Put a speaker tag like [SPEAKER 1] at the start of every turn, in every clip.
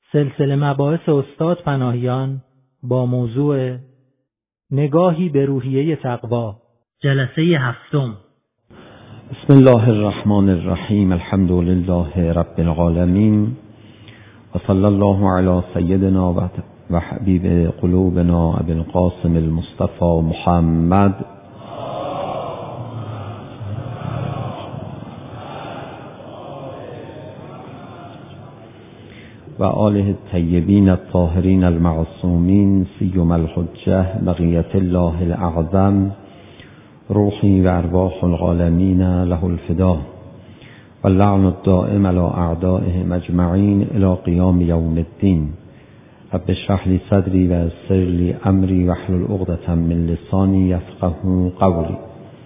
[SPEAKER 1] سلسله مباحث استاد پناهیان با موضوع نگاهی به روحیه تقوا، جلسه 7.
[SPEAKER 2] بسم الله الرحمن الرحیم. الحمد لله رب العالمین و صلی الله علی سیدنا و حبیب قلوبنا ابی القاسم المصطفى محمد و آله الطیبین الطاهرین المعصومین سیما الحجة بقیة الله الاعظم روحی و ارواح العالمین له الفدا و اللعن الدائم علی اعدائهم اجمعین الی قیام یوم الدین. رب اشرح لی صدری و یسر لی امری واحلل عقدة من لسانی یفقهوا قولی.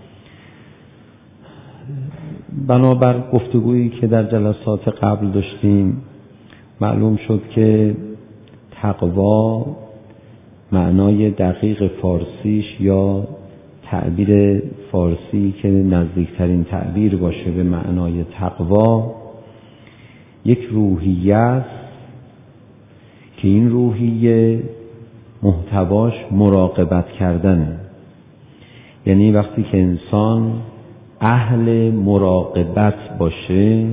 [SPEAKER 2] بنابر گفتگویی که در جلسات قبل داشتیم معلوم شد که تقوا معنای دقیق فارسیش یا تعبیر فارسی که نزدیکترین تعبیر باشه به معنای تقوا یک روحیه است که این روحیه محتواش مراقبت کردنه. یعنی وقتی که انسان اهل مراقبت باشه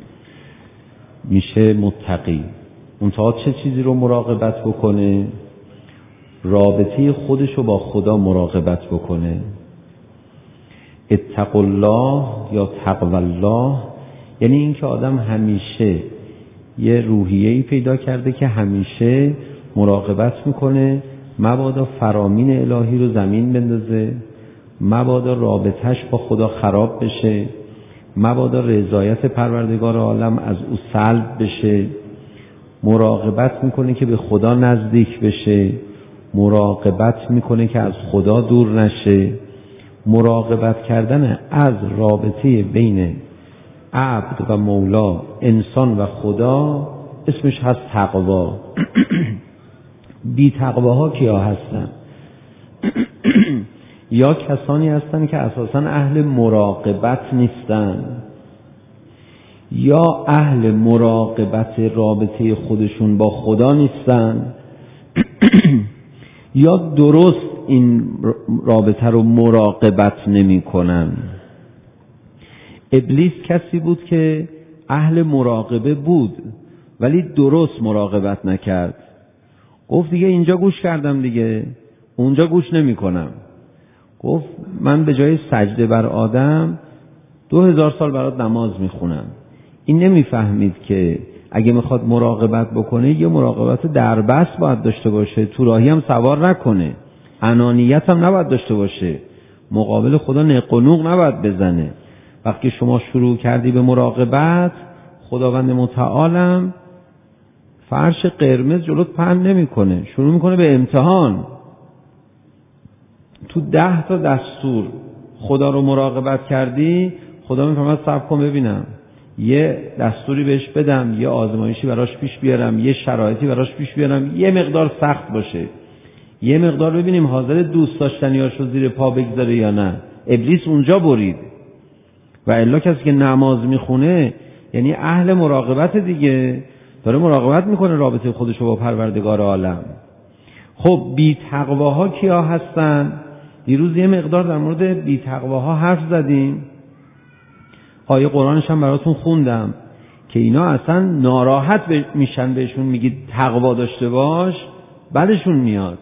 [SPEAKER 2] میشه متقی. منتها چه چیزی رو مراقبت بکنه؟ رابطه خودش رو با خدا مراقبت بکنه. اتقوا الله یا تقوی الله یعنی این که آدم همیشه یه روحیه‌ای پیدا کرده که همیشه مراقبت میکنه مبادا فرامین الهی رو زمین بندازه، مبادا رابطهش با خدا خراب بشه، مبادا رضایت پروردگار عالم از او سلب بشه. مراقبت میکنه که به خدا نزدیک بشه، مراقبت میکنه که از خدا دور نشه. مراقبت کردن از رابطه بین عبد و مولا، انسان و خدا اسمش هست تقوا. بی تقواها کیا هستن؟ یا کسانی هستن که اساساً اهل مراقبت نیستن، یا اهل مراقبت رابطه خودشون با خدا نیستن، یا درست این رابطه رو مراقبت نمی کنن. ابلیس کسی بود که اهل مراقبه بود ولی درست مراقبت نکرد. گفت دیگه اینجا گوش کردم دیگه، اونجا گوش نمی کنم. گفت من به جای سجده بر آدم 2000 سال برات نماز میخونم. این نمیفهمید که اگه میخواد مراقبت بکنه یه مراقبت دربست باید داشته باشه، تو راهی هم سوار نکنه، انانیت هم نباید داشته باشه، مقابل خدا نق و نوق نباید بزنه. وقتی شما شروع کردی به مراقبت، خداوند متعالم فرش قرمز جلوت پهن نمیکنه، شروع میکنه به امتحان. تو 10 تا دستور خدا رو مراقبت کردی، خدا میفرماد صبر کن ببینم، یه دستوری بهش بدم، یه آزمایشی براش پیش بیارم، یه شرایطی براش پیش بیارم، یه مقدار سخت باشه، یه مقدار ببینیم حاضر دوست داشتنیاشو زیر پا بگذاره یا نه. ابلیس اونجا برید. و الا کسی که نماز میخونه یعنی اهل مراقبت دیگه، داره مراقبت میکنه رابطه خودشو با پروردگار عالم. خب بی تقواها کیا هستن؟ دیروز یه مقدار در مورد بی تقواها حرف زدیم، آیه قرآنش هم براتون خوندم که اینا اصلا ناراحت میشن بهشون میگید تقوا داشته باش، بعدشون میاد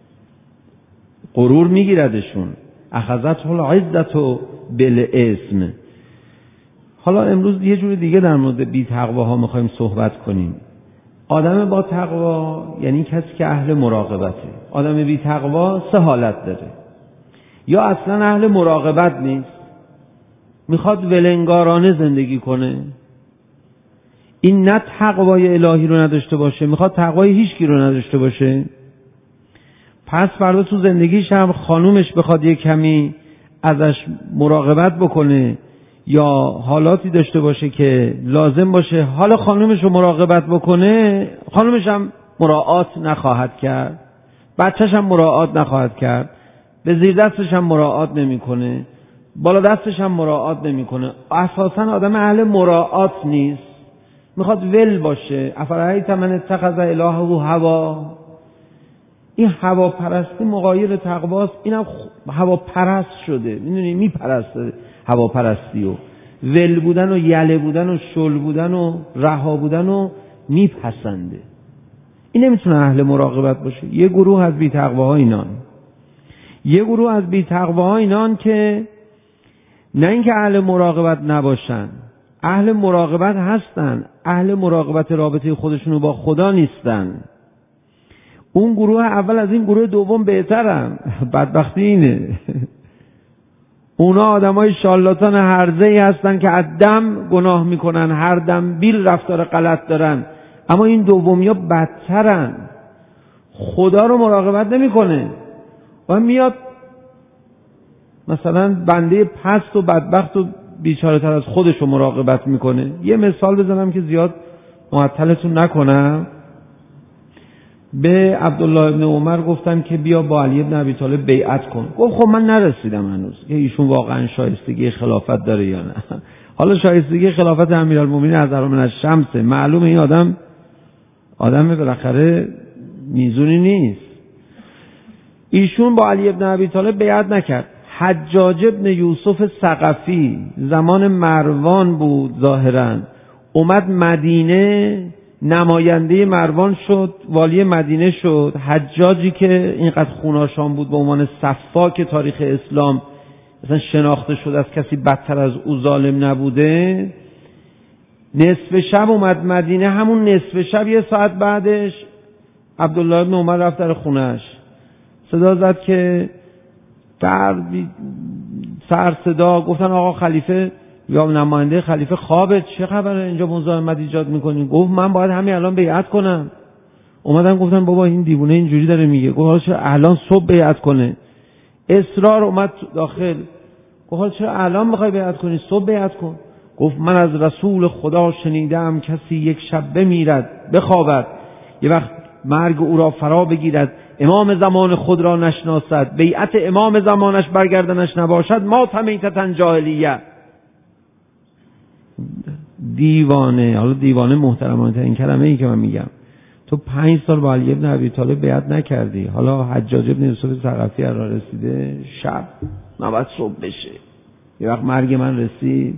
[SPEAKER 2] غرور میگیردشون. اخذته العزة بالاسم. حالا امروز یه جور دیگه در مورد بی تقواها میخوایم صحبت کنیم. آدم با تقوا یعنی کسی که اهل مراقبته. آدم بی تقوا 3 حالت داره. یا اصلا اهل مراقبت نیست، میخواد ولنگارانه زندگی کنه، این نه تقوای الهی رو نداشته باشه، میخواد تقوای هیچکی رو نداشته باشه. پس فردا تو زندگیش هم خانومش بخواد یک کمی ازش مراقبت بکنه یا حالاتی داشته باشه که لازم باشه حالا خانومش رو مراقبت بکنه، خانومش هم مراعات نخواهد کرد، بچهش هم مراعات نخواهد کرد، به زیر دستش هم مراعات نمیکنه، بالا دستش هم مراعات نمیکنه. اساسا آدم اهل مراعات نیست. میخواد ول باشه. افرایت من اتخذ الهه هوا. این هوا پرستی مغایر تقواست. اینم هوا پرست شده، میدونی، میپرسته هوا پرستی و ول بودن و یله بودن و شل بودن و رها بودن و میپسنده. این نمیتونه اهل مراقبت باشه. یه گروه از بی تقواها اینان. یه گروه از بی تقواها اینان که نه اینکه اهل مراقبت نباشن، اهل مراقبت هستن، اهل مراقبت رابطه خودشونو با خدا نیستن. اون گروه اول از این گروه دوم بهترن. بدبختی اینه. اونا آدمای شالاتان هرزه‌ای هستن که از دم گناه میکنن، هر دم بیل رفتار غلط دارن. اما این دومیا بدترن. خدا رو مراقبت نمیکنه و میاد مثلا بنده پست و بدبخت و بیچاره تر از خودش رو مراقبت میکنه. یه مثال بزنم که زیاد معطلتون نکنم. به عبدالله ابن عمر گفتن که بیا با علی ابن ابی طالب بیعت کن. گفت خب من نرسیدم هنوز که ایشون واقعا شایستگی خلافت داره یا نه. حالا شایستگی خلافت امیرالمومنین از من الشمس، معلومه این آدم بالاخره میزونی نیست. ایشون با علی ابن ابی طالب بیعت نکرد. حجاج ابن یوسف ثقفی زمان مروان بود ظاهرا، اومد مدینه، نماینده مروان شد، والی مدینه شد. حجاجی که اینقدر خوناشام بود به عنوان سفاک تاریخ اسلام، مثلا شناخته شد از کسی بدتر از او ظالم نبوده، نصف شب اومد مدینه. همون نصف شب یه ساعت بعدش عبدالله بن عمر رفت در خونش، صدا زد که سر صدا گفتن آقا خلیفه یا نماینده خلیفه خوابه، چه خبره اینجا مزاحمت ایجاد میکنین؟ گفت من باید همین الان بیعت کنم. اومدن گفتن بابا این دیوونه اینجوری داره میگه. گفت چرا الان صبح بیعت کنه؟ اصرار اومد داخل. گفت چرا الان میخوای بیعت کنی؟ صبح بیعت کن. گفت من از رسول خدا شنیدم کسی یک شب بمیرد بخوابد، یه وقت مرگ او را فرا بگیرد، امام زمان خود را نشناسد، بیعت امام زمانش برگردنش نباشد، ما تمیتتن جاهلیه. دیوانه. حالا دیوانه محترمانه ترین کلمه ای که من میگم. تو 5 سال با علی ابن ابی طالب بیعت نکردی، حالا حجاج ابن یوسف ثقفی را رسیده شب، نباید صبح بشه، یه وقت مرگ من رسید.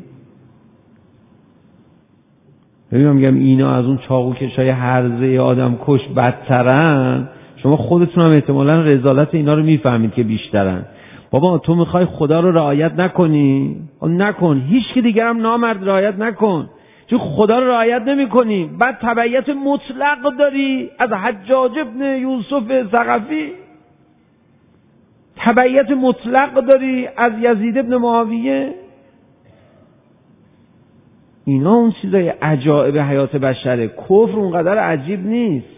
[SPEAKER 2] ببینم میگم اینا از اون چاقو کشای هرزه آدم کش بدترن. شما خودتون هم احتمالاً رذالت اینا رو میفهمید که بیشترن. بابا تو میخوای خدا رو رعایت نکنی؟ نکن. هیچ کی دیگر هم نامرد رعایت نکن، چون خدا رو رعایت نمی کنی. بعد تبعیت مطلق داری از حجاج ابن یوسف ثقفی، تبعیت مطلق داری از یزید ابن معاویه. اینا اون چیزای عجایب حیات بشره. کفر اونقدر عجیب نیست.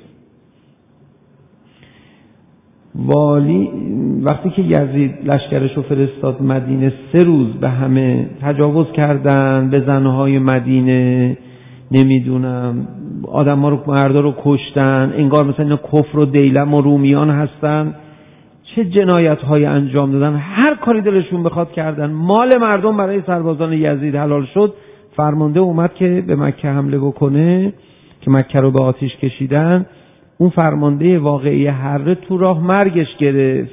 [SPEAKER 2] والی وقتی که یزید لشکرش رو فرستاد مدینه، 3 روز به همه تجاوز کردن، به زنهای مدینه، نمیدونم آدم ها رو، مردا رو کشتن، انگار مثلا اینا کفر و دیلم و رومیان هستن. چه جنایت های انجام دادن، هر کاری دلشون بخواد کردن. مال مردم برای سربازان یزید حلال شد. فرمانده اومد که به مکه حمله بکنه، که مکه رو به آتش کشیدن. اون فرمانده واقعی حره تو راه مرگش گرفت.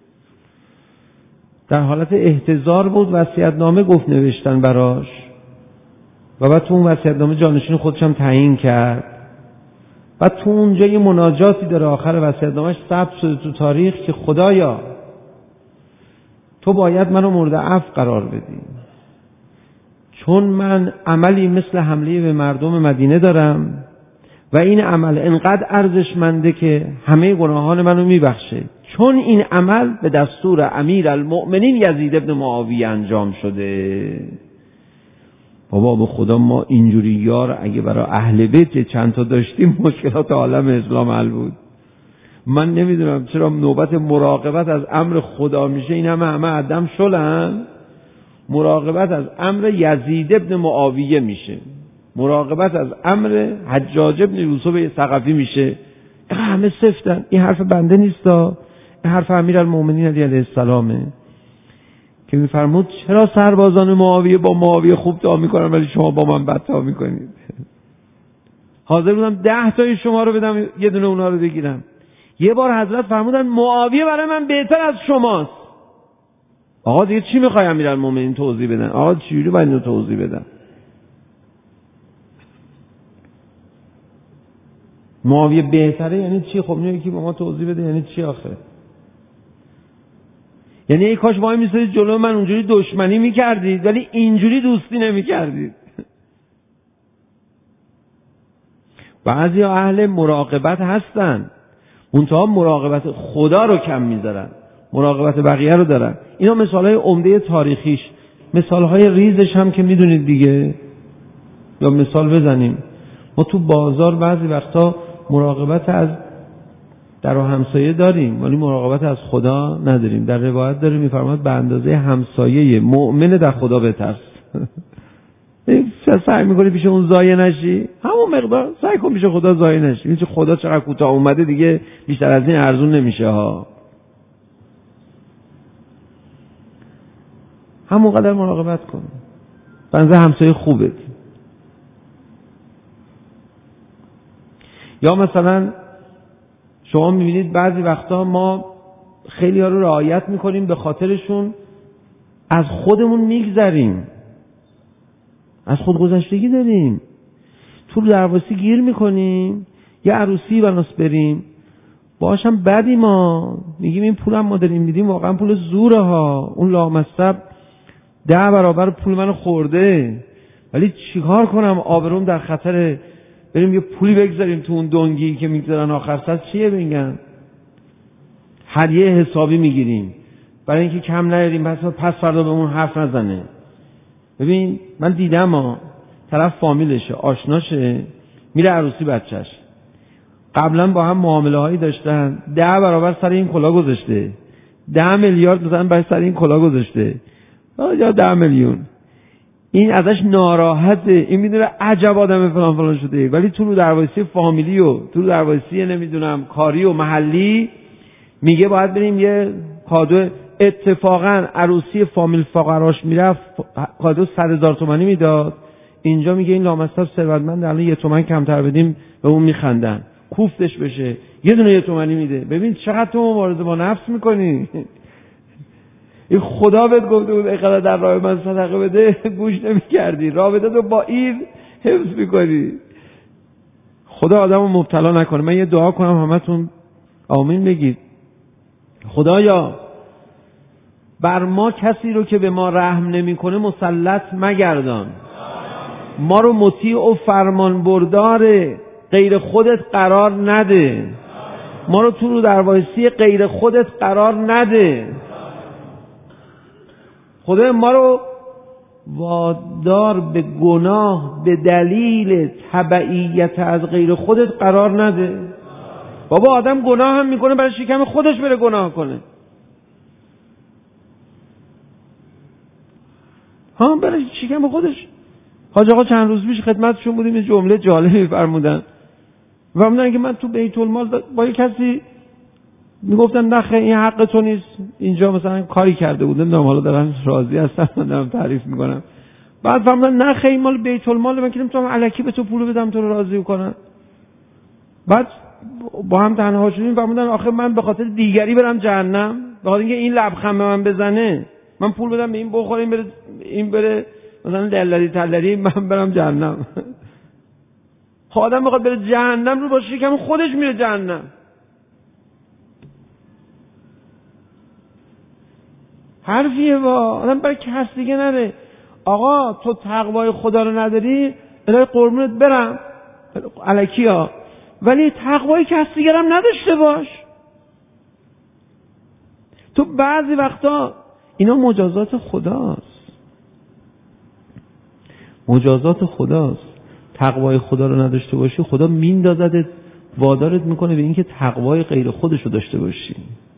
[SPEAKER 2] در حالت احتضار بود، وصیت‌نامه گفت نوشتن براش و بعد تو اون وصیت‌نامه جانشین خودش هم تعیین کرد. بعد تو اونجا یه مناجاتی داره آخر وصیت‌نامه‌اش ثبت شده تو تاریخ که خدایا تو باید منو مورد عفو قرار بدی، چون من عملی مثل حمله به مردم مدینه دارم و این عمل انقدر ارزشمنده که همه گناهان منو میبخشه، چون این عمل به دستور امیرالمؤمنین یزید ابن معاویه انجام شده. بابا به خدا ما اینجوری یار اگه برای اهل بیت چند تا داشتیم مشکلات عالم اسلام حل بود. من نمیدونم چرا نوبت مراقبت از امر خدا میشه این همه آدم شلن، مراقبت از امر یزید ابن معاویه میشه، مراقبت از امر حجاج ابن یوسف ثقفی میشه. همه سفتن. این حرف بنده نیستا، این حرف امیرالمؤمنین علیه السلامه که میفرمود چرا سربازان معاویه با معاویه خوب تا میکنن ولی شما با من بد تا میکنید. حاضر بودم 10 تای شما رو بدم یه دونه اونا رو بگیرم. یه بار حضرت فرمودن معاویه برای من بهتر از شماست. آقا دیگه چی میخوای امیرالمومنین توضیح بدن؟ آقا چجوری باید اینو توضیح بدن؟ معاویه بهتره یعنی چی؟ خب اینو یکی به ما توضیح بده یعنی چی آخه؟ یعنی ای کاش وای میسادید جلو من اونجوری دشمنی میکردید ولی اینجوری دوستی نمیکردید. بعضی اهل مراقبت هستن منتها مراقبت خدا رو کم میذارن، مراقبت بقیه رو دارن. اینا مثالهای عمده تاریخیش. مثالهای ریزش هم که میدونید دیگه. یا مثال بزنیم، ما تو بازار بعضی وقتا مراقبت از در و همسایه داریم ولی مراقبت از خدا نداریم. در روایت داره میفرماد به اندازه همسایه مؤمن در خدا بترس. سعی میکنی پیش اون ضایع نشی، همون مقدار سعی کن پیش خدا ضایع نشی. این خدا چقدر کوتاه اومده دیگه بیشتر از این ارزون نمیشه ها. همون قدر مراقبت کن بنده همسایه خوبت. یا مثلا شما میبینید بعضی وقتا ما خیلی ها رو رعایت میکنیم به خاطرشون از خودمون میگذریم، از خودگذشتگی داریم، تو درواسی گیر میکنیم. یه عروسی بناس بریم باشم بدی ما میگیم این پولم ما داریم میدیم واقعا پول زوره ها، اون لامصب 10 برابر پول منو خورده ولی چیکار کنم آبروم در خطره، بریم یه پولی بگذاریم تو اون دنگی که میگذارن آخر سر چیه بگن، هدیه حسابی میگیریم برای اینکه کم نیاریم پس فردا به اون حرف نزنه. ببین من دیدم طرف فامیلشه آشناشه میره عروسی بچهش، قبلا با هم معامله هایی داشتن، 10 برابر سر این کلا گذاشته، 10 میلیارد مثلا برای سر این کلا گذاشته یا 10 میلیون. این ازش ناراحته، این میدونه عجب آدم فلان فلان شده ولی تو رو دروایسی فامیلی و تو رو دروایسی نمیدونم کاری و محلی میگه باید بریم یه کادو. اتفاقا عروسی فامیل فقراش میرفت کادو 100,000 تومانی میداد، اینجا میگه این لامصب ثروتمند الان 1 تومن کمتر بدیم به اون میخندن، کوفتش بشه یه دونه 1 تومانی میده. ببین چقدر تو مبارزه با نفس میکنی. این خدا بهت گفته بود اینقدر در راه من صدقه بده گوش نمیکردی، رابطه تو با این حفظ میکنی. خدا آدمو مبتلا نکنه. من یه دعا کنم همتون آمین بگید. خدایا بر ما کسی رو که به ما رحم نمیکنه مسلط مگردان، ما رو مطیع و فرمان بردار غیر خودت قرار نده، ما رو تو رو دروایسی غیر خودت قرار نده. خدا ما رو وادار به گناه به دلیل تبعیت از غیر خودت قرار نده. بابا آدم گناه هم میکنه برای شکم خودش بره گناه کنه. برای شکم خودش. حاج آقا چند روز پیش خدمتشون بودیم یه جمله جالبی فرمودن که من تو بیت المال با یه کسی میگفتم نخه این حق تو نیست، اینجا مثلا کاری کرده بود نمیدونم حالا دارم راضی هستم دارم تعریف میکنم، بعد فرمودن نخه این مال بیت المال من که نمیتونم الکی به تو پول بدم تو رو راضی کنم. بعد با هم تنها شدیم فرمودن آخه من به خاطر دیگری برم جهنم، به خاطر اینکه این لبخند به من بزنه من پول بدم به این بخوره این بره مثلا دلاری تلاری من برم جهنم. خب آدم بخواد بره جهنم رو با شکم خودش میره جهنم. حرفیه با آدم برای کس دیگه نره. آقا تو تقوای خدا رو نداری الهی قربونت برم الکی ها، ولی تقوای کس دیگر هم نداشته باش. تو بعضی وقتا اینا مجازات خداست، مجازات خداست. تقوای خدا رو نداشته باشی خدا میندازدت وادارت میکنه به اینکه تقوای غیر خودش رو داشته باشی،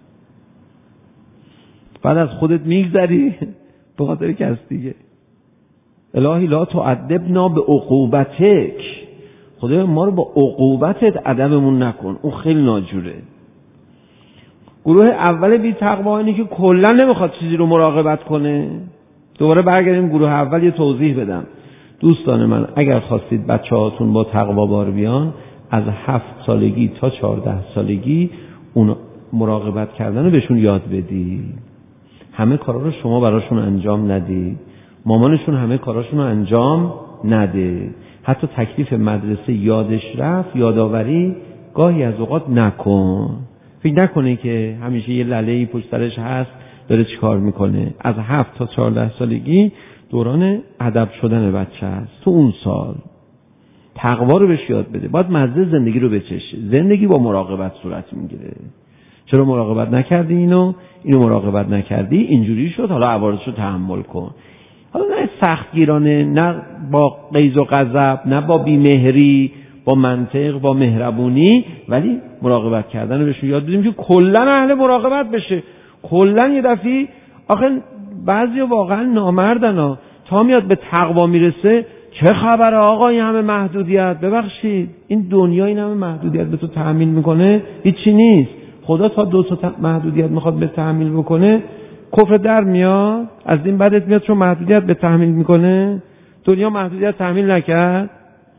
[SPEAKER 2] بعد از خودت میگذری به خاطر کس دیگه. الهی لا تعذبنا به عقوبتک، خدای ما رو با عقوبتت ادبمون نکن، اون خیلی ناجوره. گروه اول بی تقوا اینه که کلا نمیخواد چیزی رو مراقبت کنه. دوباره برگردیم گروه اول یه توضیح بدم. دوستان من اگر خواستید بچه‌هاتون با تقوا بار بیان، از 7 سالگی تا 14 سالگی اون مراقبت کردن رو بهشون یاد بدید. همه کارا رو شما براشون انجام ندید. مامانشون همه کاراشون رو انجام نده. حتی تکلیف مدرسه یادش رفت، یادآوری گاهی از اوقات نکن. فکر نکنه که همیشه یه لله‌ای پشت سرش هست داره چیکار میکنه. از 7 تا 14 سالگی دوران ادب شدن بچه است. تو اون سال تقوا رو بهش یاد بده. باید مزه زندگی رو بچشه. زندگی با مراقبت صورت میگیره. چرا مراقبت نکردی اینو مراقبت نکردی، اینجوری شد، حالا عوارضش رو تحمل کن. حالا نه سختگیرانه، نه با غیظ و غضب، نه با بیمهری، با منطق، با مهربونی، ولی مراقبت کردن رو بهشون یاد بدیم که کلا اهل مراقبت بشه. کلا یه دفعه آخه بعضی واقعا نامردن تا میاد به تقوا میرسه، چه خبره آقا این همه محدودیت، ببخشید این دنیا این همه محدودیت به تو تحمیل میکنه، هیچی نیست. خدا تا 2 تا محدودیت میخواد به تحمیل بکنه، کفر در میاد، از این بدت میاد چون محدودیت به تحمیل میکنه. دنیا محدودیت تحمیل نکرد.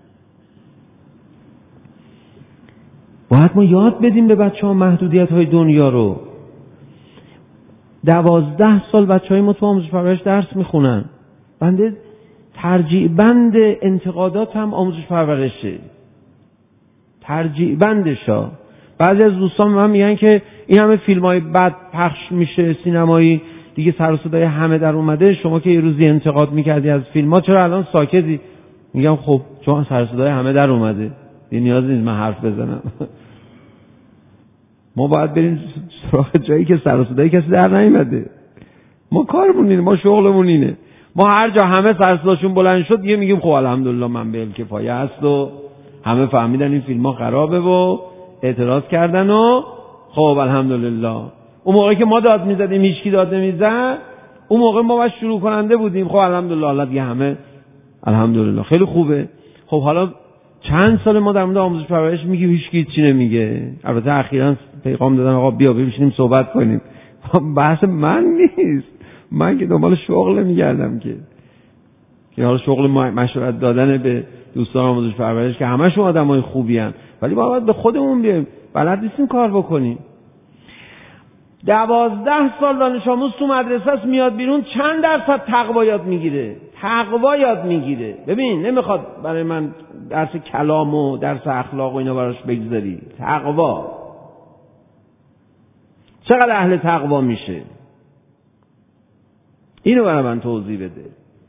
[SPEAKER 2] باید ما یاد بدیم به بچه‌ها محدودیت های دنیا رو. 12 سال بچه‌های ما تو آموزش پرورش درس میخونن. بنده ترجیع بند انتقادات هم آموزش پرورشه، ترجیع بندشا. بعضی از دوستان من میگن که این همه فیلم‌های بد پخش میشه سینمایی دیگه، سر و صدای همه در اومده، شما که یه روزی انتقاد میکردی از فیلم‌ها چرا الان ساکتی؟ میگم خب چون سر و صدای همه در اومده دیگه نیاز نیست من حرف بزنم. ما باید بریم سراغ جایی که سر و صدای کسی در نیومده. ما کارمون اینه، ما شغلمون اینه. ما هر جا همه سر و صداشون بلند شد دیگه میگیم خب الحمدلله من به کفایه هست و همه فهمیدن این فیلم‌ها خرابه و اعتراض کردن و خب الحمدلله. اون موقعی که ما داد میزدیم هیچکی داد نمیزد، اون موقع ما باید شروع کننده بودیم. خب الحمدلله الله دیگه همه الحمدلله خیلی خوبه. خب حالا چند سال ما در مورد آموزش پرورش میگیم هیچکی چی نمیگه. البته اخیراً پیغام دادن آقا بیا بشینیم صحبت کنیم. بحث من نیست، من که دنبال شغل میگردم که حالا شغل مشورت دادن به دوستان آموزش پرورش که همشون آدمای خوبی ان، ولی ما باید به خودمون بیایم، بلد نیستیم کار بکنیم. 12 سال دانش آموز تو مدرسه است، میاد بیرون چند درصد تقوا یاد میگیره؟ تقوا یاد میگیره. ببین نمیخواد برای من درس کلام و درس اخلاق و اینا براش بگذاری. تقوا چقدر اهل تقوا میشه اینو برای من توضیح بده.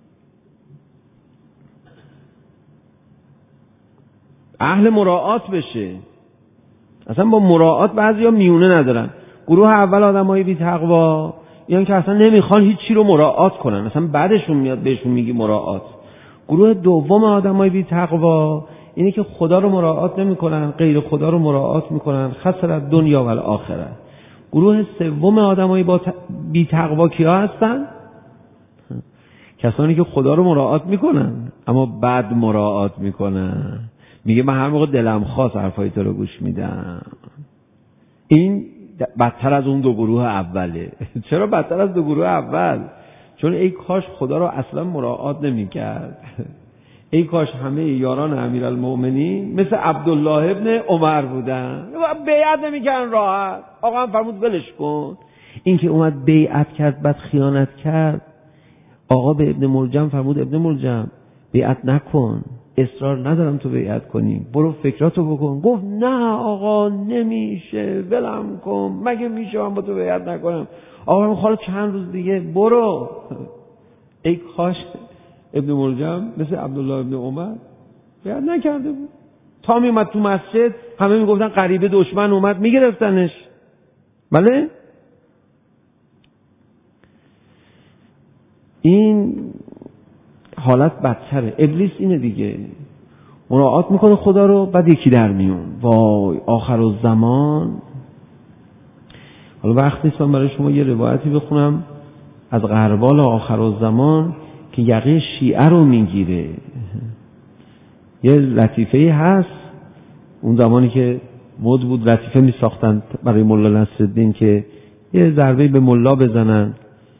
[SPEAKER 2] اهل مراعات بشه. اصلا با مراعات بعضیا میونه ندارن. گروه اول آدمای بی تقوا یعنی که اصلا نمیخوان هیچی رو مراعات کنن، اصلا بعدشون میاد بهشون میگی مراعات. گروه دوم آدمای بی تقوا اینی که خدا رو مراعات نمیکنن، غیر خدا رو مراعات میکنن، خسر دنیا و آخره. گروه سوم آدمای بی تقوا کیا هستن؟ کسانی که خدا رو مراعات میکنن اما بد مراعات میکنن. میگه من هر موقع دلم خواست حرفای تو رو گوش میدم. این بدتر از اون 2 گروه اوله. چرا بدتر از 2 گروه اول؟ چون ای کاش خدا رو اصلا مراعات نمیکرد. ای کاش همه یاران امیرالمومنین مثل عبدالله ابن عمر بودن، بیعت نمیکردن راحت. آقا هم فرمود ولش کن. این که اومد بیعت کرد بعد خیانت کرد، آقا به ابن ملجم فرمود ابن ملجم بیعت نکن، اصرار ندارم تو بیعت کنی، برو فکراتو بکن. گفت نه آقا نمیشه، ولم کن، مگه میشه من با تو بیعت نکنم؟ آقا من حالا چند روز دیگه برو. ای کاش ابن ملجم مثل عبدالله ابن عمر بیعت نکرده بود. تا میومد تو مسجد همه میگفتن غریبه دشمن اومد، میگرفتنش. بله این حالت بدتره. ابلیس اینه دیگه، مراعات میکنه خدا رو بعد یکی در میون. وای آخرالزمان. حالا وقت نیست من برای شما یه روایتی بخونم از غربال آخرالزمان که یقه شیعه رو میگیره. یه لطیفه‌ای هست اون زمانی که مد بود لطیفه میساختن برای مولا نصرالدین که یه ضربه به ملا بزنن.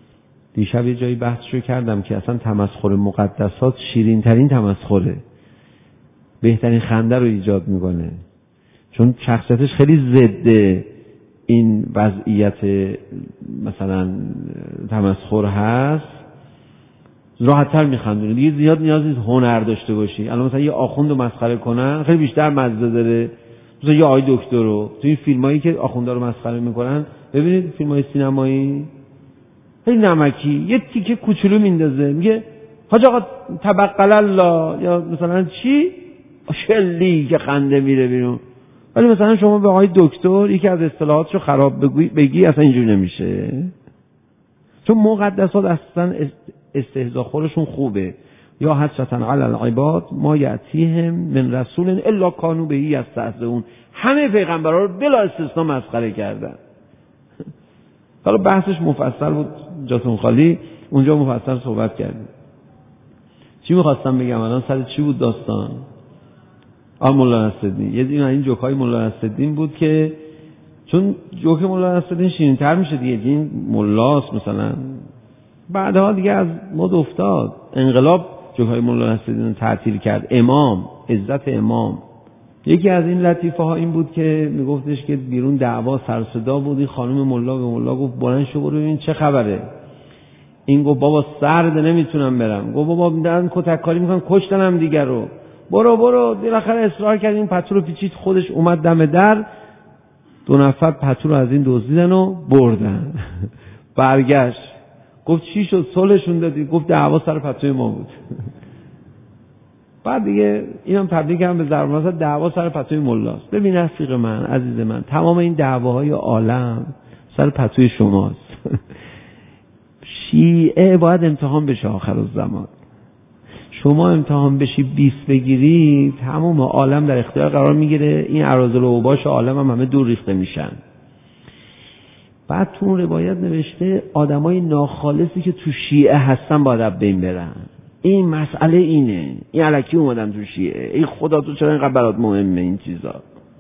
[SPEAKER 2] دیشب یه جایی بحثشو کردم که اصلا تمسخر مقدسات شیرین ترین تمسخره، بهترین خنده رو ایجاد میکنه، چون شخصیتش خیلی ضد این وضعیت مثلا تمسخر هست، راحت‌تر میخندونه دیگه. زیاد نیاز نیست هنر داشته باشی. الان مثلا یه آخوند رو مسخره کنن خیلی بیشتر مزه داره. مثلا یه آقای دکتر رو تو این فیلمایی که آخوندا رو مسخره میکنن، ببینید فیلمای سینمایی خیلی نمکی یه تیکه کوچولو میندازه میگه حاج آقا تبقل الله، یا مثلا چی شلی که خنده میره بیرون. ولی مثلا شما به آقای دکتر یکی از اصطلاحاتشو خراب بگی اصلا اینجوری نمیشه، چون مقدسات اصلا استهزاءخورشون خوبه. یا حسرتن علی العباد ما یأتیهم من رسول الا کانوا به یستهزئون. همه پیغمبرا رو بلا استثناء مسخره کردن. حالا بحثش مفصل بود، جاتون خالی اونجا مفصل صحبت کردیم. چی میخواستم بگم الان؟ سر چی بود داستان؟ مولا نصرالدین. یه دین این جوکای مولا نصرالدین بود که چون جوک مولا نصرالدین شیرین‌تر میشه دیگه، این مولاست مثلا، بعدها دیگه از مد افتاد. انقلاب جوکای مولا نصرالدین رو تعطیل کرد. امام، عزت امام. یکی از این لطیفه ها این بود که میگفتش که بیرون دعوا سر صدا بود، این خانم مولا به مولا گفت بلند شو برو ببین چه خبره. این گفت بابا سرد نمیتونم برم. گفت بابا دارن کتککاری میکنن کشتنم دیگر رو، برو. بالاخره اصرار کرد، این پتو رو پیچید خودش اومد دم در. 2 نفر پتو رو از این دزدیدن و بردن. برگشت گفت چی شد صلحشون دادی؟ گفت دعوا سر پتوی ما بود. بعد دیگه اینم تبریک هم به ضرب دعوا سر پتوی ملاست. ببین رفیق من، عزیز من، تمام این دعواهای عالم سر پتوی شماست. شیعه باید امتحان بشه آخر الزمان. شما امتحان بشی 20 بگیری، تمام عالم در اختیار قرار میگیره، این اراذل و اوباش عالم هم همه دور ریخته میشن. بعد تو اون روایت نوشته آدمای ناخالصی که تو شیعه هستن باید از بین برن. این مسئله اینه، این الکی اومدن تو شیعه. ای خدا تو چرا اینقدر برات مهمه این چیزا؟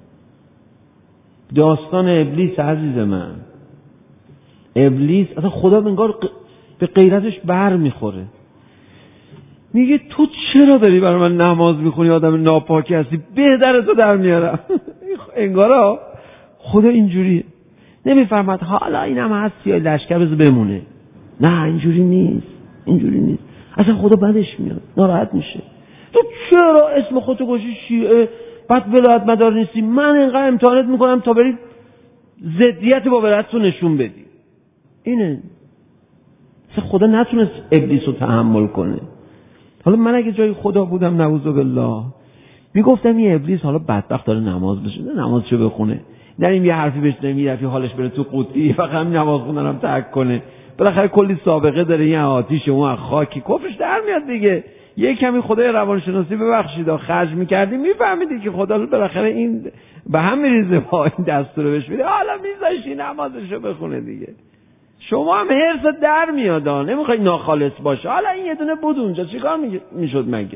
[SPEAKER 2] داستان ابلیس عزیز من، ابلیس اصلا خدا انگار به غیرتش بر میخوره، میگه تو چرا داری برای من نماز میخونی؟ آدم ناپاکی هستی، بهتره در میارم. انگارا خدا اینجوریه، نمیفهمد حالا اینم هست یا لشکر بذار بمونه. نه اینجوری نیست. اصلا خدا بدش میاد، ناراحت میشه. تو چرا اسم خودتو گوشی شیعه بعد ولایت مدار نیستی؟ من اینقدر امتحانت میکنم تا بری ضدیت با ولایت رو نشون بدی. اینه اصلا خدا نتونست ابلیس رو تحمل کنه. حالا من اگه جای خدا بودم نعوذ بالله میگفتم این ابلیس حالا بدبخت داره نماز بخونه، نمازشو بخونه، نریم یه حرفی بشنویم یه دفعه حالش بره تو قوطی، فقط همین نماز خوندن هم ترک کنه. بالاخره کلی سابقه داره، این آتیش اون خاکی، کفرش در میاد دیگه. یه کمی خدای روانشناسی ببخشید خرج می‌کردی میفهمیدی که خدا بالاخره این به هم میریزه با این دستور بهش میده، حالا میذاشی نمازشو بخونه دیگه. شما هم حرص در میاد، نمیخوای ناخالص باشه. حالا این یه دونه بود اونجا چیکار میشد مگه؟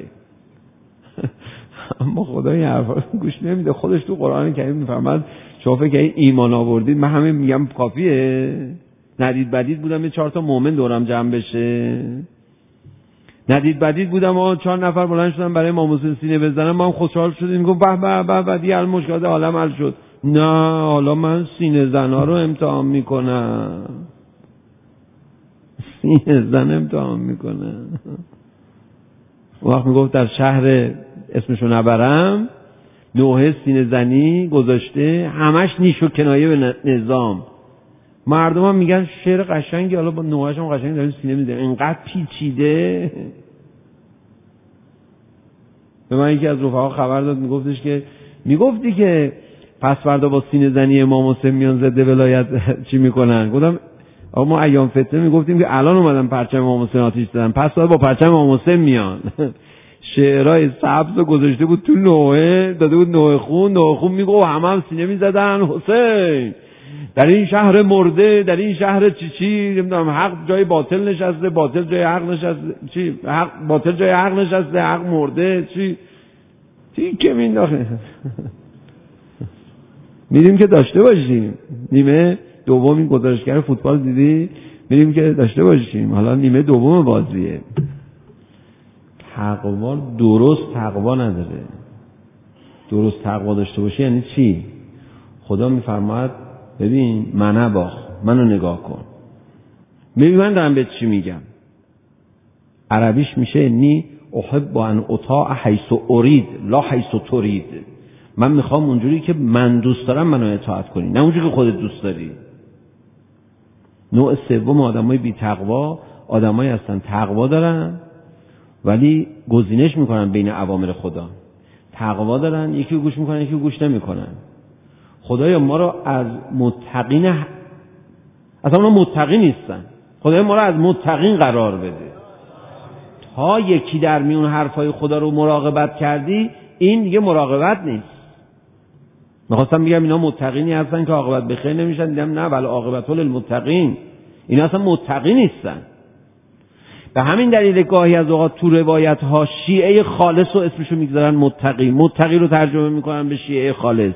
[SPEAKER 2] اما خدا این حرفا گوش نمیده. خودش تو قرآن کریم میفرماد شما فکر کنید ایمان آوردید من همه میگم کافیه؟ ندید بدید بودم یه 4 تا مؤمن دورم جمع بشه، ندید بدید بودم و 4 نفر بلند شدن برای امام حسین سینه بزنن، ما هم خوشحال شدیم گفت به به دیگه المشکلات عالم حل شد. نه حالا من سینه زنا رو امتحان میکنم، سینه زن امتحان میکنم. وقت میگفت در شهر اسمشو نبرم نوحه سینه زنی گذاشته، همش نیش و کنایه به نظام. مردم هم میگن شعر قشنگی، حالا با نوحه‌ش هم قشنگ داریم سینه میزنه، اینقدر پیچیده. به من یکی از رفقا خبر داد میگفتش که میگفتی که پس فردا با سینه زنی امام حسین میان ضد ولایت چی میکنن؟ گفتم آقا ما ایام فتنه میگفتیم که الان اومدن پرچم امام حسین آتیش زدن، پس فردا با پرچم امام حسین میان. شعرهای سبز گذاشته بود تو نوحه، داده بود نوحه خون میگفت هم سینه میزدن حسین در این شهر مرده، در این شهر چی نمیدونم، حق جای باطل نشسته، باطل جای حق نشسته، چی حق باطل جای حق نشسته، حق مرده، چی که مینداخه. میریم که داشته باشیم. نیمه دوم این گزارشگر فوتبال دیدی بریم که داشته باشیم. حالا نیمه دوم بازیه. تقوا درست تقوا نداره. درست تقوا داشته باشه یعنی چی؟ خدا میفرماید ببین منو باخ، منو نگاه کن. ببین من دارم بهت چی میگم. عربیش میشه نی احب ان اطاع حیث ارید لا حیث ترید. من میخوام اونجوری که من دوست دارم منو اطاعت کنی، نه اونجوری که خودت دوست داری. نوع سوم آدمای بی تقوا آدمایی هستن تقوا دارن ولی گزینش میکنن بین اوامر خدا. تقوا دارن، یکی گوش میکنن یکی گوش نمیکنن. خدایا ما رو از متقین اصلا اونا متقی نیستن. خدایا ما رو از متقین قرار بده. تا یکی در میون حرفای خدا رو مراقبت کردی، این دیگه مراقبت نیست. میخواستم بگم اینا متقینی هستن که عاقبت به خیر نمیشن، دیدم نه، بل عاقبت للمتقین. اینا اصلا متقی نیستن. به همین دلیل گاهی از اوقات تو روایت ها شیعه خالص رو اسمشو میگذارن متقی. متقی رو ترجمه میکنن به شیعه خالص.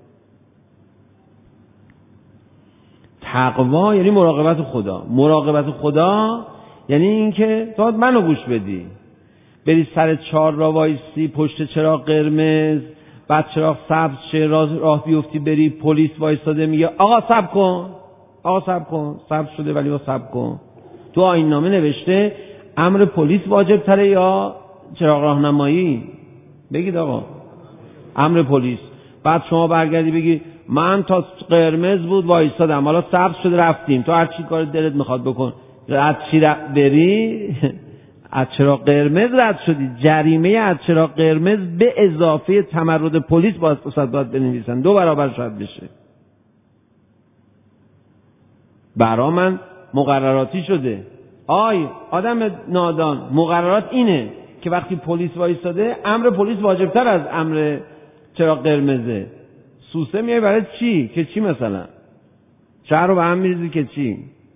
[SPEAKER 2] تقوا یعنی مراقبت خدا. مراقبت خدا یعنی اینکه تو منو گوش بدی، بری سر چهار راه وایسی، پشت چراغ قرمز، بعد چراغ سبز شه، راه بیفتی بری، پلیس وایساده میگه آقا صبر کن، آقا صبر کن، سبز شده ولی صبر کن. تو آیین نامه نوشته امر پلیس واجب تره یا چراغ راهنمایی؟ بگید آقا امر پلیس. بعد شما برگردی بگی من تا قرمز بود وایسادم، حالا سبز شده رفتیم، تو هر چی کار دلت میخواد بکن. رد چی بری از چراغ قرمز رد شدی، جریمه از چراغ قرمز به اضافه تمرد پلیس باید بنویسن، 2 برابر شاید بشه. برا من مقرراتی شده. آدم نادان، مقررات اینه که وقتی پلیس وایساده امر پلیس واجبتر از امر چراغ قرمزه. سوسه میای برای چی؟ که چی مثلا؟ شهر رو به هم میریزی که چی؟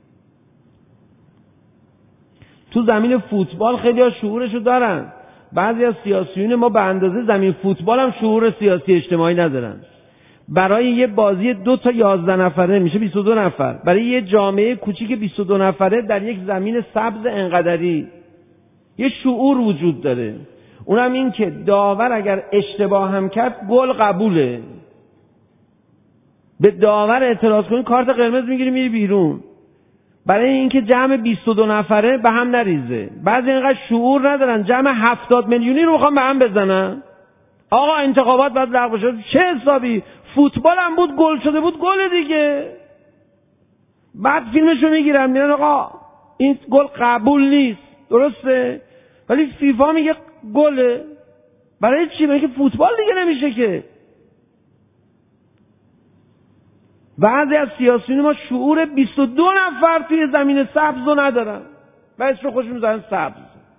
[SPEAKER 2] تو زمین فوتبال خیلی ها شعورشو دارن. بعضی از سیاسیون ما به اندازه زمین فوتبال هم شعور سیاسی اجتماعی ندارن. برای یه بازی 2 تا 11 نفره میشه 22 نفر. برای یه جامعه کوچیک 22 نفره در یک زمین سبز انقدری یه شعور وجود داره. اونم این که داور اگر اشتباه هم کرد گل قبوله. به داور اعتراض کنی کارت قرمز میگیری میری بیرون. برای اینکه جمع 22 نفره به هم نریزه. بعضی اینقدر شعور ندارن جمع 70 میلیونی رو میخوان به هم بزنن. آقا انتخابات باید لغو بشه. چه حسابی؟ فوتبال هم بود گل شده بود گل دیگه. بعد فیلمشو میگیرن میگن آقا این گل قبول نیست، درسته؟ ولی فیفا میگه گله. برای چی؟ برای که فوتبال دیگه نمیشه که. بعضی از سیاسیون ما شعور 22 نفر توی زمین سبز رو ندارن و اسمش خوش میذارن سبز.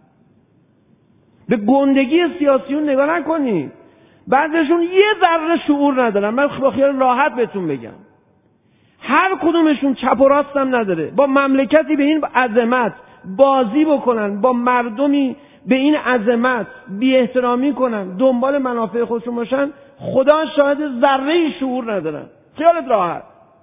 [SPEAKER 2] به گندگی سیاسیون نگاه نکنید. بعضیشون یه ذره شعور ندارن. من با خیال راحت بهتون بگم هر کدومشون چپ و راست هم نداره. با مملکتی به این عظمت بازی بکنن، با مردمی به این عظمت بی احترامی کنن، دنبال منافع خودشون باشن، خدا شاهد ذره شعور ندارن. خیالت راحت.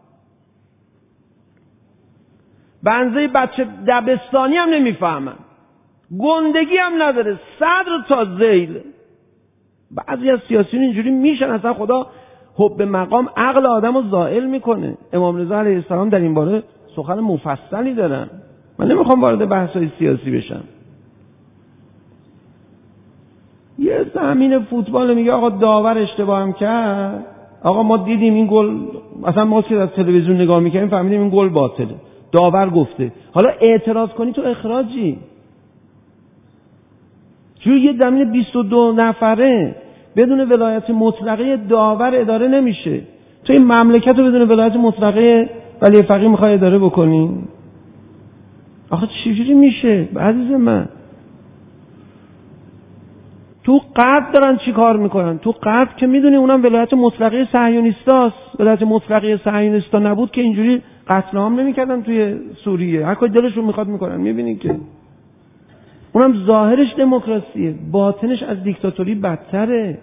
[SPEAKER 2] بنزه بچه دبستانی هم نمیفهمن، گندگی هم نداره، صدر تا ذیل. بعضی از سیاسیون اینجوری میشن اصلا خدا حب مقام عقل آدم رو زائل میکنه. امام رضا علیه السلام در این باره سخن مفصلی دارن. من نمیخوام وارد بحث‌های سیاسی بشم. یه زمین فوتبال میگه آقا داور اشتباه هم کرد، آقا ما دیدیم این گل، اصلا ما که از تلویزیون نگاه میکنیم فهمیدیم این گل باطله، داور گفته. حالا اعتراض کنی تو اخراجی. چون یه زمین 22 نفره بدون ولایت مطلقه داور اداره نمیشه. تو این مملکت رو بدون ولایت مطلقه ولی فقیه میخوای اداره بکنی؟ آخه چجوری میشه عزیز من؟ تو غرب دارن چی کار میکنن؟ تو غرب که میدونی اونم ولایت مطلقه صهیونیستاست. ولایت مطلقه صهیونیستا نبود که اینجوری قتل عام نمیکردن توی سوریه. هر کاری دلشون میخواد میکنن. میبینی که اونم ظاهرش دموکراسیه، باطنش از دیکتاتوری بدتره.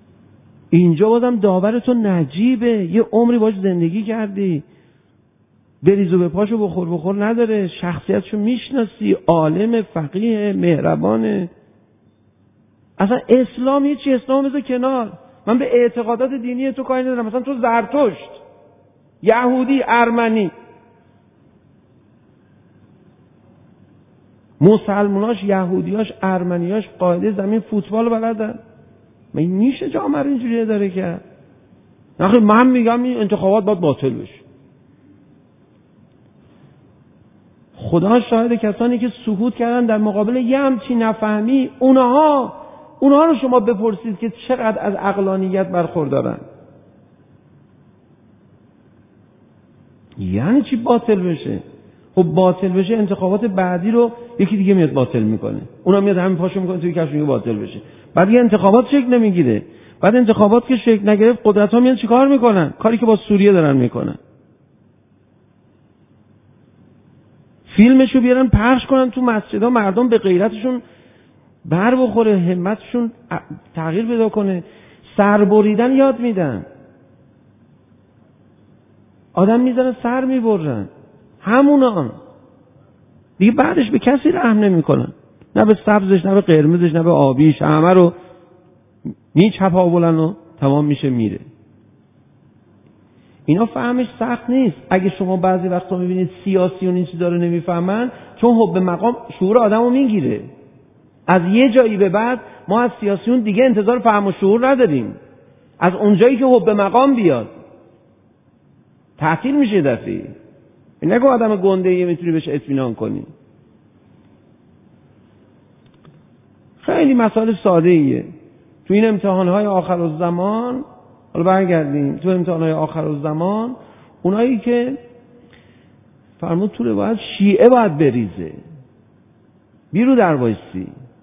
[SPEAKER 2] اینجا بازم داور تو نجیبه، یه عمری باش زندگی کردی، بریز و به پاشو بخور نداره، شخصیتشو میشناسی، عالم، فقیه، مهربانه. اصلا اسلام هیچی، اسلام بذار کنار، من به اعتقادات دینی تو کاری ندارم. مثلا تو زرتشت، یهودی، ارمنی، مسلموناش، یهودیاش، ارمنیاش قاعده زمین فوتبال بلدن. من میشه جامعه رو اینجوری اداره کرد؟ آخه من میگم این انتخابات باید باطل بشه. خدا شاهد کسانی که سکوت کردن در مقابل یه همچین نفهمی، اونها رو شما بپرسید که چقدر از عقلانیت برخوردارن. یعنی چی باطل بشه؟ خب باطل بشه انتخابات بعدی رو یکی دیگه میاد باطل میکنه، اونم میاد همین پاشو میکنه توی کفش میگه باطل بشه. بعد یه انتخابات شکل نمیگیره. بعد انتخابات که شکل نگرفت قدرت ها میان چیکار میکنن؟ کاری که با سوریه دارن میکنن، فیلمشو بیارن پخش کنن تو مسجدها، مردم به غیرتشون بر بخوره، همتشون تغییر پیدا کنه. سربریدن یاد میدن، آدم میزنن سر میبرن، همونان دیگه بعدش به کسی رحم نمیکنن، نه به سبزش، نه به قرمزش، نه به آبیش، همه رو میچپاولن و تمام میشه میره. اینا فهمش سخت نیست. اگه شما بعضی وقتا میبینید سیاسیون این چیزا رو نمیفهمن، چون حب مقام شعور آدمو میگیره. از یه جایی به بعد ما از سیاسیون دیگه انتظار فهم و شعور نداریم، از اونجایی که حب مقام بیاد تعطیل میشه دفعی. نگو آدم گنده یه میتونی بهش اطمینان کنی. خیلی مسائل ساده ایه. تو این امتحانهای آخرالزمان، حالا برگردیم تو امتحانهای آخرالزمان، اونایی که فرمود تو روایت شیعه باید بریزه، بیرو در وایسی.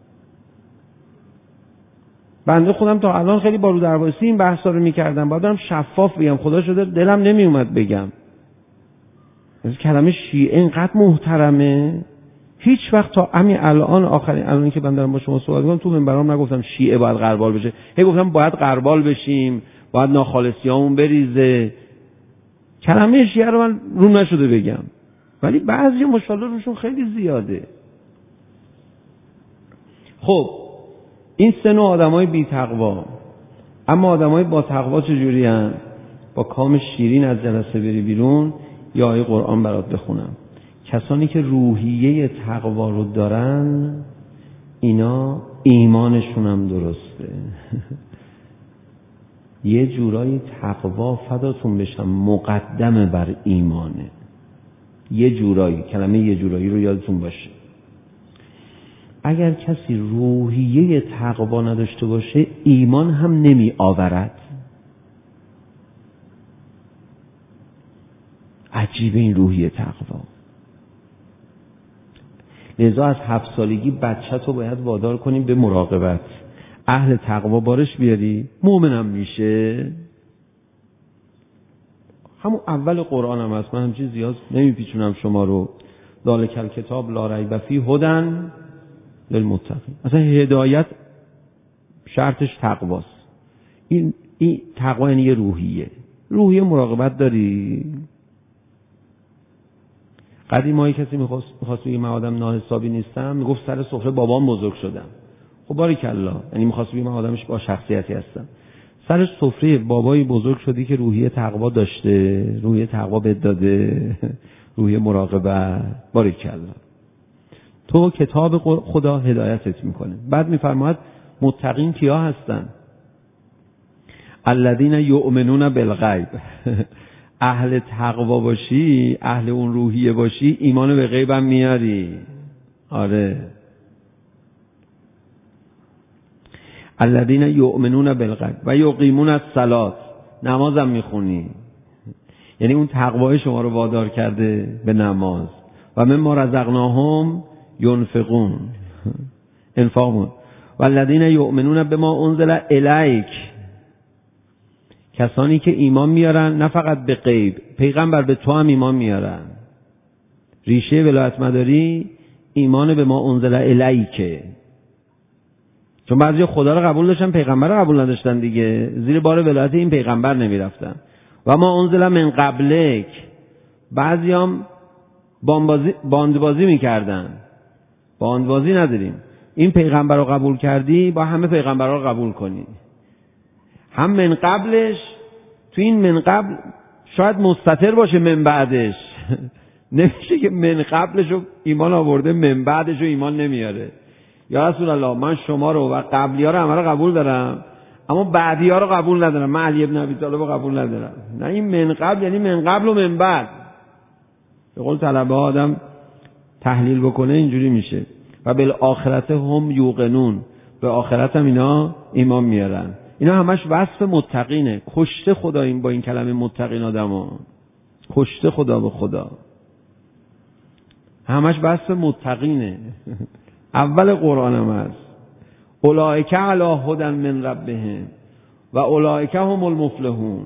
[SPEAKER 2] بنده خودم تا الان خیلی با رو در وایسی این بحثا رو میکردم، بعدم شفاف بگم، خدا شده دلم نمیومد بگم. کلمه شیعه اینقدر محترمه، هیچ وقت تا همین الان که بنده دارم با شما صحبت میکنم تو منبرام نگفتم شیعه باید غربال بشه. هی گفتم باید غربال بشیم، باید ناخالصیامون بریزه. کلمه شیعه رو من روم نشده بگم، ولی بعضی مشالله روشون خیلی زیاده. خب این سه نوع آدمای بی تقوا. اما آدمای با تقوا چجوری ان؟ با کام شیرین از جلسه بری بیرون یا آیه قرآن برات بخونم. کسانی که روحیه تقوا رو دارن، اینا ایمانشون هم درسته. یه جورایی تقوا، فداتون بشم، مقدمه بر ایمانه. یه جورایی، کلمه یه جورایی رو یادتون باشه. اگر کسی روحیه تقوا نداشته باشه، ایمان هم نمی آورد. عجیبه این روحیه تقوا. لذا از 7 سالگی بچه تو باید وادار کنیم به مراقبت. اهل تقوا بارش بیاری، مؤمنم میشه. همون اول قرآن هم هست، من همچین زیاد نمیپیچونم شما رو. ذالک الکتاب لا ریب فیه هدی للمتقین. اصلا هدایت شرطش تقواست. این تقوا یعنی روحیه مراقبت داری. قدیمایی کسی میخواست بگه من آدم ناحسابی نیستم، میگفت سر سفره بابام بزرگ شدم. خب باریکالله، یعنی میخواست بگه من آدمش با شخصیتی هستم. سر سفره بابایی بزرگ شدی که روحیه تقوا داشته، روحیه تقوا بهت داده، روحیه مراقبت. باریکالله. تو کتاب خدا هدایتت میکنه. بعد میفرماید متقین کیا هستن؟ الذین یؤمنون بالغیب. اهل تقوا باشی، اهل اون روحیه باشی، ایمان به غیب هم میاری. آره. الذین یؤمنون بالغیب و یقیمون الصلاة. نمازم میخونی، یعنی اون تقوای شما رو وادار کرده به نماز. و مما رزقناهم ینفقون، انفاقون. والذین یؤمنون بما انزل الیک. کسانی که ایمان میارن نه فقط به غیب، پیغمبر به تو هم ایمان میارن. ریشه ولایت مداری ایمان به ما انزل الیک. چون بعضی خدا رو قبول داشتن، پیغمبر رو قبول نداشتن دیگه، زیر بار ولایت این پیغمبر نمیرفتن. و ما انزل من قبلک، بعضیام باندبازی میکردن. باندبازی نداریم. این پیغمبر رو قبول کردی با همه پیغمبرها رو قبول کنی. هم من قبلش، تو این من قبل شاید مستتر باشه من بعدش. نمیشه که من قبلش رو ایمان آورده من بعدش رو ایمان نمیاره. یا رسول الله من شما رو و قبلی ها رو همه رو قبول دارم اما بعدی ها رو قبول ندارم. من علی ابن ابی طالب رو قبول ندارم. نه، این من قبل یعنی من قبل و من بعد. به قول طلبه ها آدم تحلیل بکنه اینجوری میشه. و بالآخرت هم یوقنون، به آخرت هم اینا ایمان میارن. اینا همش وصف متقینه. کشته خدا این با این کلمه متقین آدمو، کشته خدا به خدا، همش وصف متقینه. اول قرآن هم هست اولئک علی هدی من ربهم و اولئک هم المفلحون.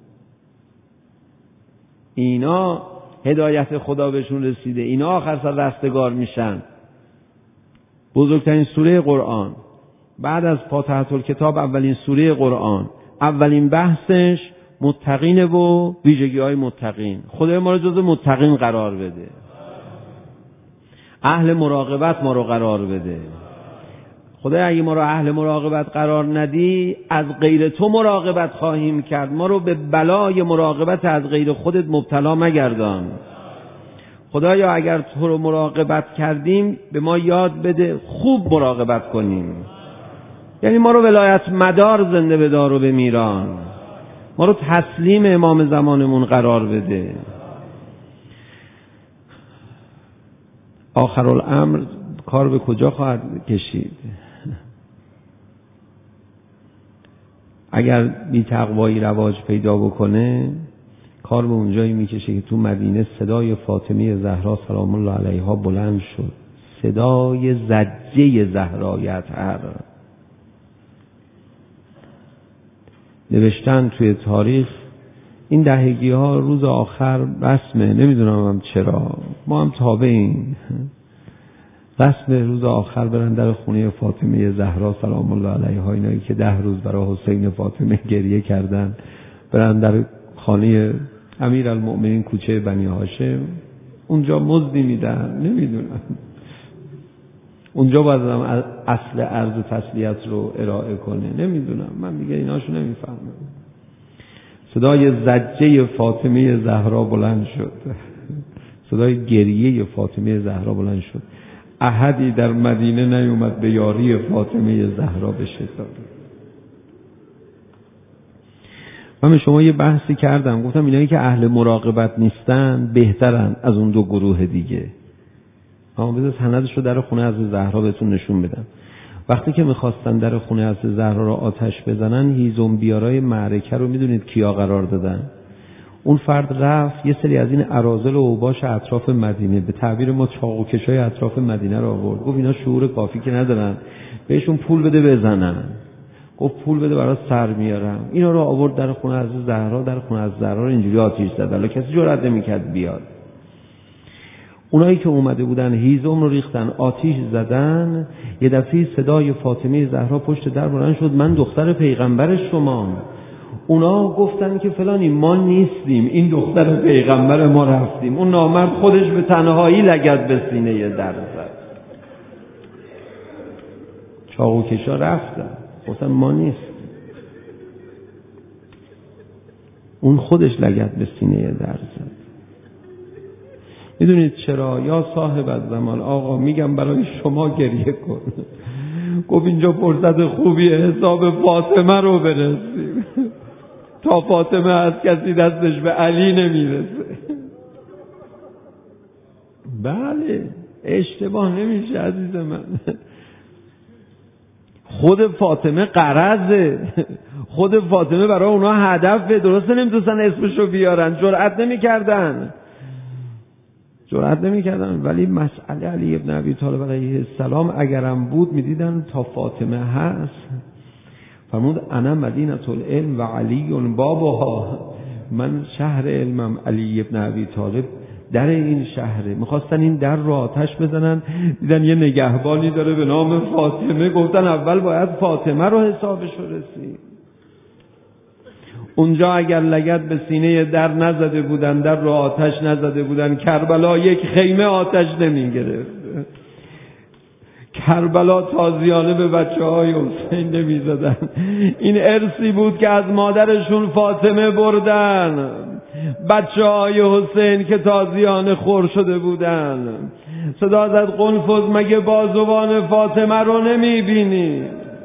[SPEAKER 2] اینا هدایت خدا بهشون رسیده، اینا آخر سر رستگار میشن. بزرگترین سوره قرآن بعد از فاتحه الکتاب، اولین سوره قرآن، اولین بحثش متقینه و ویژگی های متقین. خدای ما رو جز متقین قرار بده، اهل مراقبت ما رو قرار بده. خدای اگه ما رو اهل مراقبت قرار ندی از غیر تو مراقبت خواهیم کرد. ما رو به بلای مراقبت از غیر خودت مبتلا مگردان. خدایا اگر تو رو مراقبت کردیم به ما یاد بده خوب مراقبت کنیم. یعنی ما رو ولایت مدار زنده بدار و بمیران. ما رو تسلیم امام زمانمون قرار بده. آخرالامر کار به کجا خواهد کشید؟ اگر بی تقوایی رواج پیدا بکنه کار به اونجایی میکشه که تو مدینه صدای فاطمه زهرا سلام الله علیها بلند شد، صدای زجه زهرای اطهر. نوشتن توی تاریخ این دهگی ها روز آخر رسمه، نمیدونم هم چرا، ما هم تابعیم، رسم روز آخر برن در خونه فاطمه زهرا سلام الله علیها، اینایی که 10 روز برای حسین فاطمه گریه کردن، برن در خانه امیرالمؤمنین کوچه بنی هاشم، اونجا مزدی میدن، نمیدونم اونجا باید اصل عرض و تسلیت رو ارائه کنه، نمیدونم، من دیگه ایناشو نمیفهمم. صدای زجه فاطمه زهرا بلند شد، صدای گریه فاطمه زهرا بلند شد. احدی در مدینه نیومد به یاری فاطمه زهرا بشتابه. من به شما یه بحثی کردم، گفتم اینایی که اهل مراقبت نیستن بهترن از اون دو گروه دیگه. اما بذار سندش رو در خونه حضرت زهرا بهتون نشون بدم. وقتی که میخواستن در خونه حضرت زهرا رو آتش بزنن، هیزم بیارای معرکه رو میدونید کیا قرار دادن؟ اون فرد رفت یه سری از این اراذل و اوباش اطراف مدینه، به تعبیر ما چاقوکشای اطراف مدینه رو آورد. گفت اینا شعور کافی که ندارن، بهشون پول بده بزنن. گفت پول بده برای سر میارم. اینا رو آورد در خونه حضرت زهرا، در خونه حضرت زهرا رو اینجوری آتش زد. حالا کسی جرئت نمیکرد بیاد. اونایی که اومده بودن هیزم رو ریختن، آتش زدن. یه دفعه صدای فاطمه زهرا پشت در بلند شد، من دختر پیغمبر شمام. اونا گفتن که فلانی ما نیستیم، این دختر پیغمبر ما رفتیم. اون نامرد خودش به تنهایی لگد به سینه در زد. چاقوکشا رفتن گفتن ما نیستیم. اون خودش لگد به سینه در زد. میدونید چرا؟ یا صاحب الزمان، آقا میگم برای شما گریه کن. گفت اینجا فرصت خوبیه حساب فاطمه رو برسیم. تا فاطمه از کسی دستش به علی نمیرسه. بله اشتباه نمیشه عزیز من. خود فاطمه قرضه، خود فاطمه برای اونا هدفه. درسته نمیتونستن اسمش رو بیارن، جرئت نمیکردن، ولی مسئله علی ابن ابی طالب علیه السلام اگرم بود میدیدن تا فاطمه هست. فرمود انا مدینة العلم و علی بابها، من شهر علمم، علی ابن ابی طالب در این شهره. میخواستن این در رو آتش بزنن، دیدن یه نگهبانی داره به نام فاطمه، گفتن اول باید فاطمه رو حسابش رسید. اونجا اگر لگد به سینه در نزده بودن، در رو آتش نزده بودن، کربلا یک خیمه آتش نمی گرفت. کربلا تازیانه به بچه‌های حسین نمی زدن. این ارثی بود که از مادرشون فاطمه بردن، بچه‌های حسین که تازیانه خور شده بودن. صدا زد قنفذ مگه بازوان فاطمه رو نمی بینی؟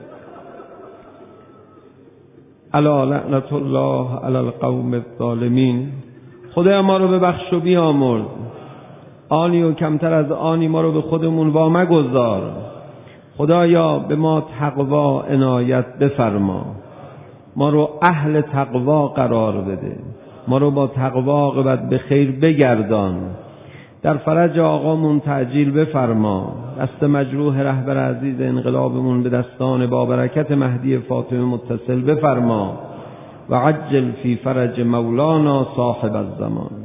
[SPEAKER 2] الا لعنت الله علی القوم الظالمین. خدای ما رو ببخش و بیامرز، آنی و کمتر از آنی ما رو به خودمون وامگذار. خدایا به ما تقوا عنایت بفرما، ما رو اهل تقوا قرار بده، ما رو با تقوا عاقبت به خیر بگردان. در فرج آقامون تعجیل بفرما، دست مجروح رهبر عزیز انقلابمون به دستان با برکت مهدی فاطمه متصل بفرما و عجل فی فرج مولانا صاحب الزمان.